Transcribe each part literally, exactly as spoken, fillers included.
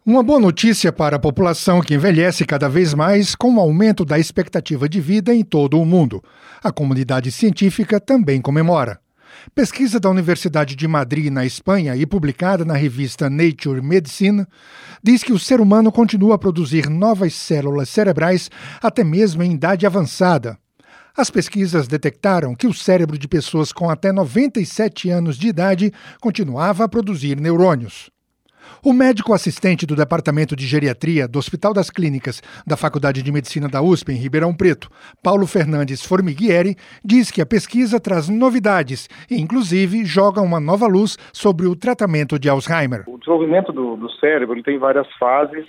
Uma boa notícia para a população que envelhece cada vez mais com o aumento da expectativa de vida em todo o mundo. A comunidade científica também comemora. Pesquisa da Universidade de Madrid, na Espanha, e publicada na revista Nature Medicine, diz que o ser humano continua a produzir novas células cerebrais até mesmo em idade avançada. As pesquisas detectaram que o cérebro de pessoas com até noventa e sete anos de idade continuava a produzir neurônios. O médico assistente do Departamento de Geriatria do Hospital das Clínicas da Faculdade de Medicina da U S P, em Ribeirão Preto, Paulo Fernandes Formighieri, diz que a pesquisa traz novidades e, inclusive, joga uma nova luz sobre o tratamento de Alzheimer. O desenvolvimento do, do cérebro ele tem várias fases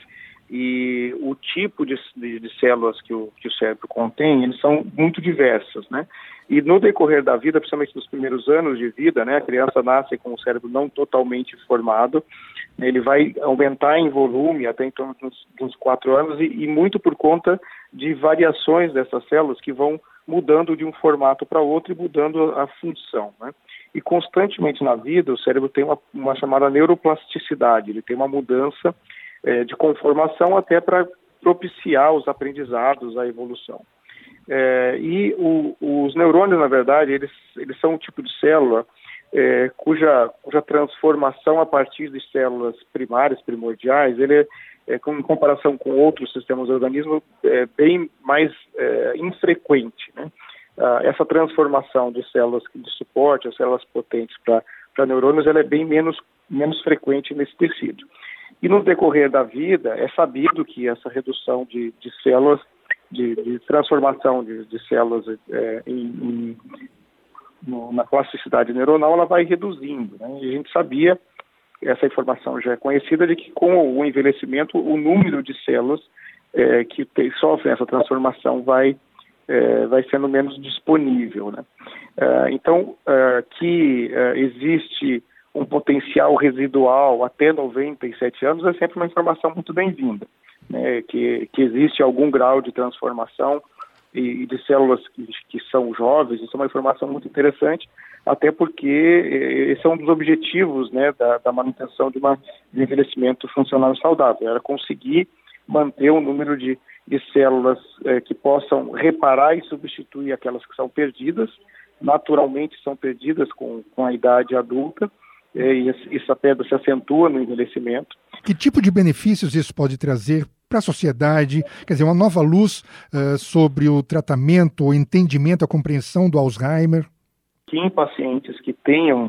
e o tipo de, de, de células que o, que o cérebro contém, eles são muito diversas, né? E no decorrer da vida, principalmente nos primeiros anos de vida, né, a criança nasce com o cérebro não totalmente formado, ele vai aumentar em volume até em torno dos, dos quatro anos e, e muito por conta de variações dessas células que vão mudando de um formato para outro e mudando a função, né? E constantemente na vida o cérebro tem uma, uma chamada neuroplasticidade, ele tem uma mudança é, de conformação até para propiciar os aprendizados, a evolução. É, e o, os neurônios, na verdade, eles, eles são um tipo de célula é, cuja, cuja transformação a partir de células primárias, primordiais, ele é, é com, em comparação com outros sistemas do organismo, é bem mais é, infrequente, né? Ah, essa transformação de células de suporte, as células potentes para neurônios, ela é bem menos, menos frequente nesse tecido. E no decorrer da vida, é sabido que essa redução de, de células De, de transformação de, de células é, em, em, no, na plasticidade neuronal, ela vai reduzindo, né? E a gente sabia, essa informação já é conhecida, de que com o envelhecimento, o número de células é, que te, sofrem essa transformação vai, é, vai sendo menos disponível, né? É, então, é, que é, existe um potencial residual até noventa e sete anos é sempre uma informação muito bem-vinda. Né, que, que existe algum grau de transformação e, e de células que, que são jovens, isso é uma informação muito interessante, até porque esse é um dos objetivos, né, da, da manutenção de, uma, de envelhecimento funcional saudável, era conseguir manter um número de, de células eh, que possam reparar e substituir aquelas que são perdidas, naturalmente são perdidas com, com a idade adulta, eh, e essa perda se acentua no envelhecimento. Que tipo de benefícios isso pode trazer para a sociedade? Quer dizer, uma nova luz uh, sobre o tratamento, o entendimento, a compreensão do Alzheimer? Que em pacientes que tenham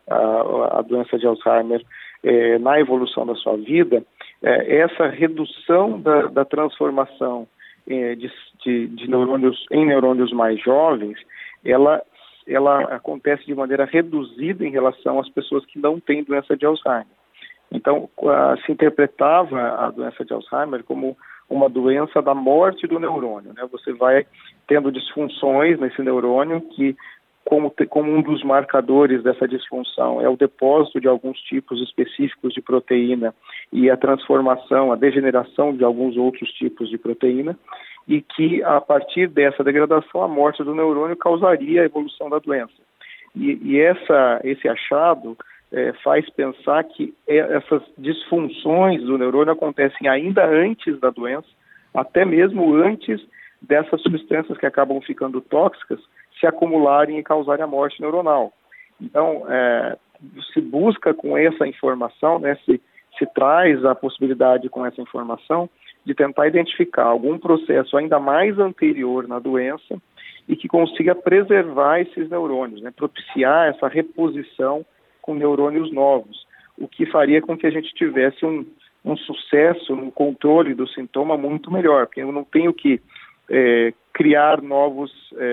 uh, a doença de Alzheimer eh, na evolução da sua vida, eh, essa redução da, da transformação eh, de, de, de neurônios em neurônios mais jovens, ela, ela acontece de maneira reduzida em relação às pessoas que não têm doença de Alzheimer. Então, uh, se interpretava a doença de Alzheimer como uma doença da morte do neurônio, né? Você vai tendo disfunções nesse neurônio que, como, te, como um dos marcadores dessa disfunção é o depósito de alguns tipos específicos de proteína e a transformação, a degeneração de alguns outros tipos de proteína, e que, a partir dessa degradação, a morte do neurônio causaria a evolução da doença. E, e essa, esse achado É, faz pensar que essas disfunções do neurônio acontecem ainda antes da doença, até mesmo antes dessas substâncias que acabam ficando tóxicas se acumularem e causarem a morte neuronal. Então, é, se busca com essa informação, né, se, se traz a possibilidade com essa informação de tentar identificar algum processo ainda mais anterior na doença e que consiga preservar esses neurônios, né, propiciar essa reposição com neurônios novos, o que faria com que a gente tivesse um, um sucesso no controle do sintoma muito melhor, porque eu não tenho que é, criar novos, é,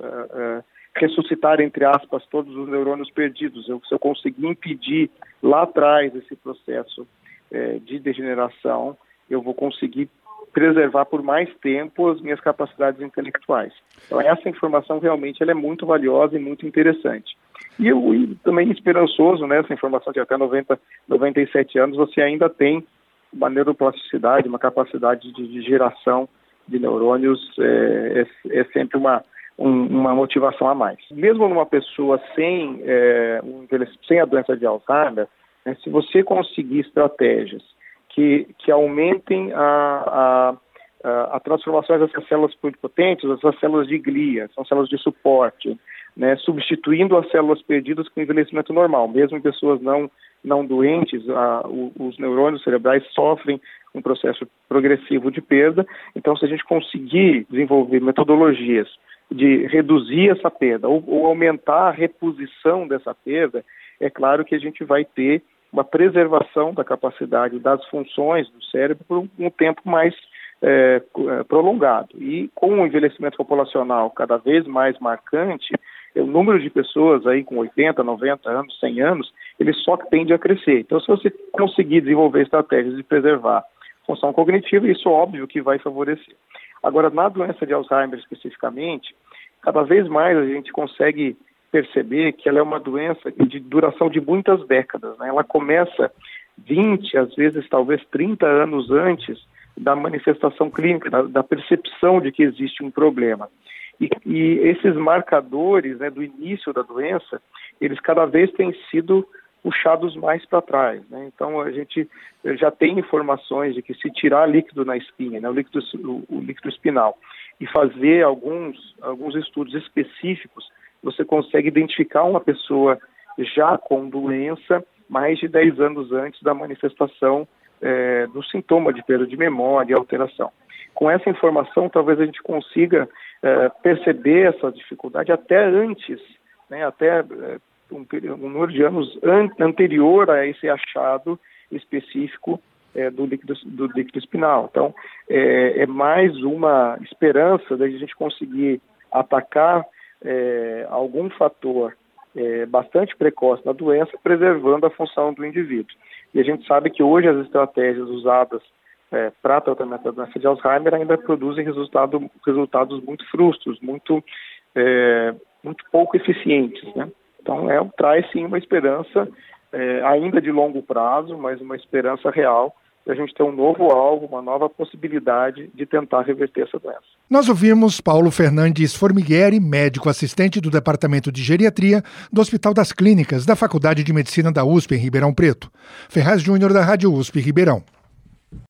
é, ressuscitar, entre aspas, todos os neurônios perdidos. Eu, se eu conseguir impedir lá atrás esse processo é, de degeneração, eu vou conseguir preservar por mais tempo as minhas capacidades intelectuais. Então, essa informação realmente ela é muito valiosa e muito interessante. E eu e também esperançoso nessa informação de até noventa, noventa e sete anos, você ainda tem uma neuroplasticidade, uma capacidade de, de geração de neurônios, é, é, é sempre uma, um, uma motivação a mais. Mesmo numa pessoa sem, é, um, sem a doença de Alzheimer, né, se você conseguir estratégias que, que aumentem a, a, a transformação dessas células pluripotentes, essas células de glia, são células de suporte, né, substituindo as células perdidas com envelhecimento normal. Mesmo em pessoas não, não doentes, a, o, os neurônios cerebrais sofrem um processo progressivo de perda. Então, se a gente conseguir desenvolver metodologias de reduzir essa perda ou, ou aumentar a reposição dessa perda, é claro que a gente vai ter uma preservação da capacidade das funções do cérebro por um, um tempo mais é, prolongado. E com o envelhecimento populacional cada vez mais marcante, o número de pessoas aí com oitenta, noventa anos, cem anos, ele só tende a crescer. Então, se você conseguir desenvolver estratégias de preservar a função cognitiva, isso é óbvio que vai favorecer. Agora, na doença de Alzheimer especificamente, cada vez mais a gente consegue perceber que ela é uma doença de duração de muitas décadas, né? Ela começa vinte, às vezes talvez trinta anos antes da manifestação clínica, da, da percepção de que existe um problema. E, e esses marcadores, né, do início da doença, eles cada vez têm sido puxados mais para trás, né? Então a gente já tem informações de que se tirar líquido na espinha, né, o, líquido, o, o líquido espinal, e fazer alguns, alguns estudos específicos, você consegue identificar uma pessoa já com doença mais de dez anos antes da manifestação é, do sintoma de perda de memória e alteração. Com essa informação, talvez a gente consiga é, perceber essa dificuldade até antes, né, até é, um, um número de anos an, anterior a esse achado específico é, do, líquido, do líquido espinal. Então, é, é mais uma esperança da gente conseguir atacar É, algum fator é, bastante precoce na doença, preservando a função do indivíduo. E a gente sabe que hoje as estratégias usadas é, para tratamento da doença de Alzheimer ainda produzem resultado, resultados muito frustros, muito, é, muito pouco eficientes, né? Então, é, traz sim uma esperança, é, ainda de longo prazo, mas uma esperança real, a gente ter um novo alvo, uma nova possibilidade de tentar reverter essa doença. Nós ouvimos Paulo Fernandes Formigueri, médico assistente do Departamento de Geriatria do Hospital das Clínicas da Faculdade de Medicina da U S P em Ribeirão Preto. Ferraz Júnior, da Rádio U S P Ribeirão.